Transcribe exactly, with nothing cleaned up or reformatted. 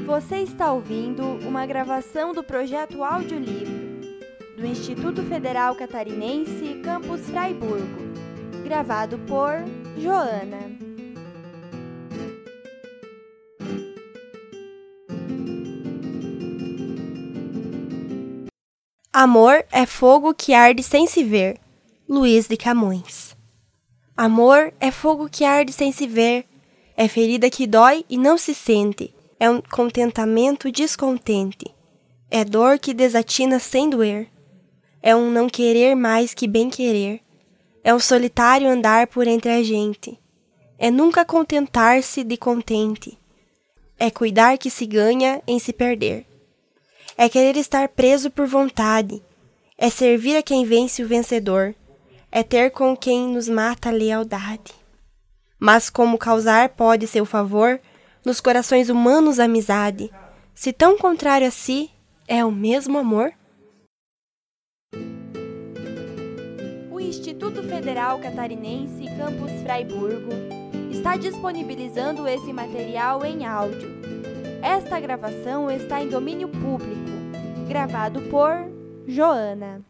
Você está ouvindo uma gravação do projeto Audiolivro do Instituto Federal Catarinense, Campus Fraiburgo, gravado por Joana. Amor é fogo que arde sem se ver. Luís de Camões. Amor é fogo que arde sem se ver, é ferida que dói e não se sente, é um contentamento descontente, é dor que desatina sem doer, é um não querer mais que bem querer, é um solitário andar por entre a gente, é nunca contentar-se de contente, é cuidar que se ganha em se perder, é querer estar preso por vontade, é servir a quem vence o vencedor, é ter com quem nos mata a lealdade. Mas como causar pode seu favor, nos corações humanos amizade, se tão contrário a si, é o mesmo amor? O Instituto Federal Catarinense, Campus Fraiburgo, está disponibilizando esse material em áudio. Esta gravação está em domínio público, gravado por Joana.